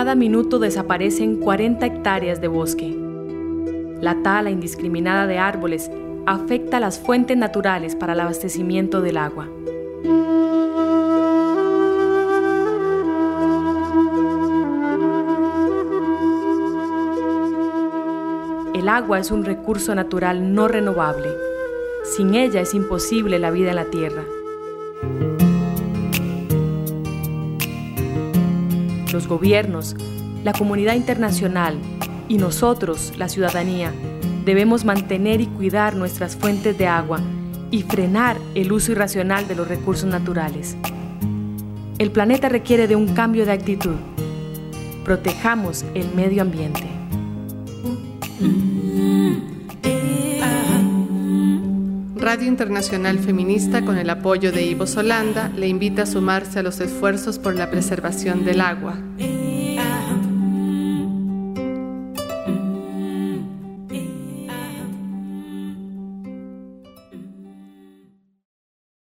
Cada minuto desaparecen 40 hectáreas de bosque. La tala indiscriminada de árboles afecta las fuentes naturales para el abastecimiento del agua. El agua es un recurso natural no renovable. Sin ella es imposible la vida en la tierra. Los gobiernos, la comunidad internacional y nosotros, la ciudadanía, debemos mantener y cuidar nuestras fuentes de agua y frenar el uso irracional de los recursos naturales. El planeta requiere de un cambio de actitud. Protejamos el medio ambiente. Radio Internacional Feminista, con el apoyo de Ivo Solanda, le invita a sumarse a los esfuerzos por la preservación del agua.